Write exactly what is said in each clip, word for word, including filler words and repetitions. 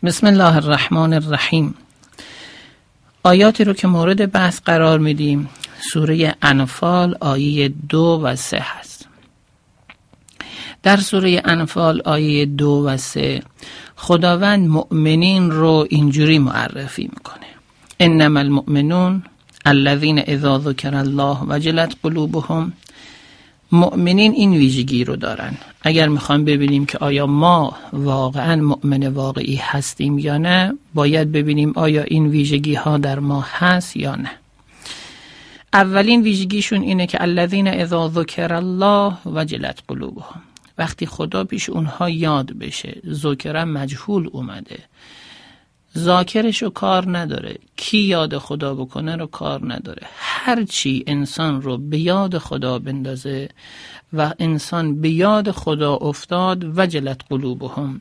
بسم الله الرحمن الرحیم. آیاتی رو که مورد بحث قرار میدیم سوره انفال آیه دو و سه هست. در سوره انفال آیه دو و سه خداوند مؤمنین رو اینجوری معرفی میکنه: انما المؤمنون الذین اذا ذکر الله وجلت قلوبهم. مؤمنین این ویژگی رو دارن. اگر میخوایم ببینیم که آیا ما واقعا مؤمن واقعی هستیم یا نه، باید ببینیم آیا این ویژگی ها در ما هست یا نه. اولین ویژگیشون اینه که الذین اذا ذکر الله وجلت قلوبهم. وقتی خدا پیش اونها یاد بشه، ذکر مجهول اومده، ذاکرش رو کار نداره، کی یاد خدا بکنه رو کار نداره. هرچی انسان رو به یاد خدا بندازه و انسان به یاد خدا افتاد، وجلت قلوبهم،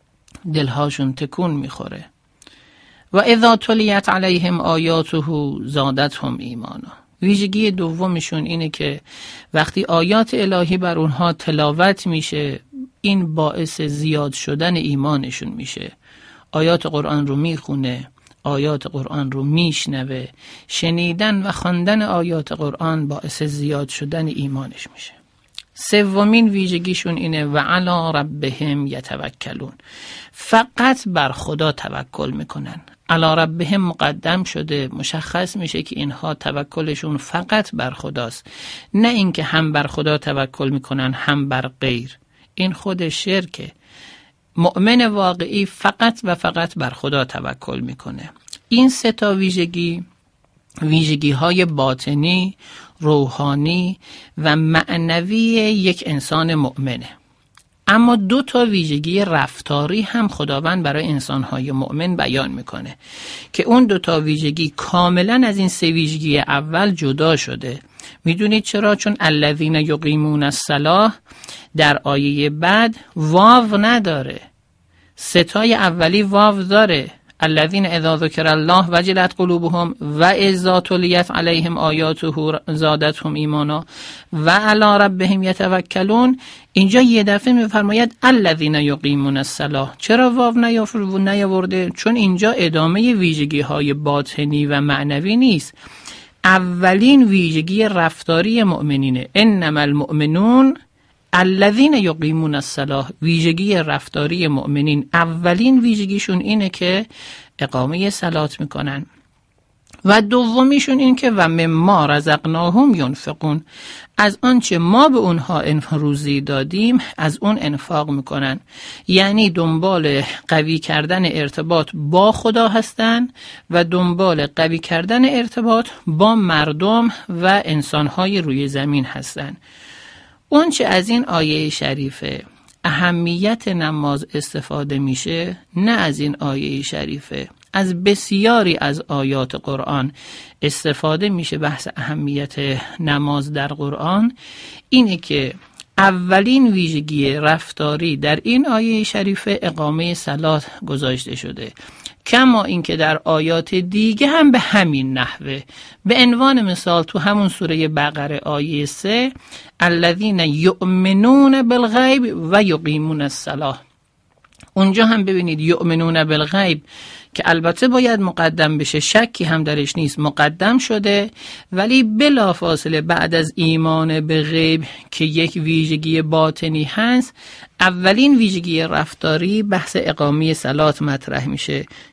دلهاشون تکون میخوره. و اذا تلیت علیهم آیاته زادتهم ایمانا. ویژگی دومشون اینه که وقتی آیات الهی بر اونها تلاوت میشه، این باعث زیاد شدن ایمانشون میشه. آیات قرآن رو میخونه، آیات قرآن رو میشنوه، شنیدن و خواندن آیات قرآن باعث زیاد شدن ایمانش میشه. سومین ویژگیشون اینه و علی ربهم یتوکلون. فقط بر خدا توکل میکنن. علی ربهم مقدم شده، مشخص میشه که اینها توکلشون فقط بر خداست، نه اینکه هم بر خدا توکل میکنن هم بر غیر. این خود شرکه. مؤمن واقعی فقط و فقط بر خدا توکل میکنه. این سه تا ویژگی ویژگی های باطنی، روحانی و معنوی یک انسان مؤمنه. اما دو تا ویژگی رفتاری هم خداوند برای انسان‌های مؤمن بیان میکنه که اون دو تا ویژگی کاملا از این سه ویژگی اول جدا شده. میدونید چرا؟ چون الذین یقیمون الصلاة در آیه بعد واو نداره. ستای اولی واو داره: الذین اذا ذکر الله وجلت قلوبهم و اذا تلیت علیهم آیاته زادتهم ایمانا و علی ربهم یتوکلون. اینجا یه دفعه میفرماید الذین یقیمون الصلاة. چرا واو نیاورده؟ چون اینجا ادامه ویژگی های باطنی و معنوی نیست. اولین ویژگی رفتاری مؤمنینه: انما المؤمنون الذین یقیمون الصلاة. ویژگی رفتاری مؤمنین اولین ویژگیشون اینه که اقامه صلات میکنن و دومیشون این که و مما رزقناهم ینفقون. از آنچه ما به اونها روزی دادیم از اون انفاق میکنن. یعنی دنبال قوی کردن ارتباط با خدا هستن و دنبال قوی کردن ارتباط با مردم و انسانهای روی زمین هستن. اون چه از این آیه شریفه اهمیت نماز استفاده میشه، نه از این آیه شریفه، از بسیاری از آیات قرآن استفاده میشه. بحث اهمیت نماز در قرآن اینه که اولین ویژگی رفتاری در این آیه شریفه اقامه صلات گذاشته شده، کما اینکه در آیات دیگه هم به همین نحوه. به عنوان مثال تو همون سوره بقره آیه سه الذین یؤمنون بالغیب و یقیمون الصلاة. اونجا هم ببینید یؤمنون بالغیب که البته باید مقدم بشه، شکی هم درش نیست، مقدم شده، ولی بلافاصله بعد از ایمان به غیب که یک ویژگی باطنی هست، اولین ویژگی رفتاری بحث اقامه صلات مطرح میشه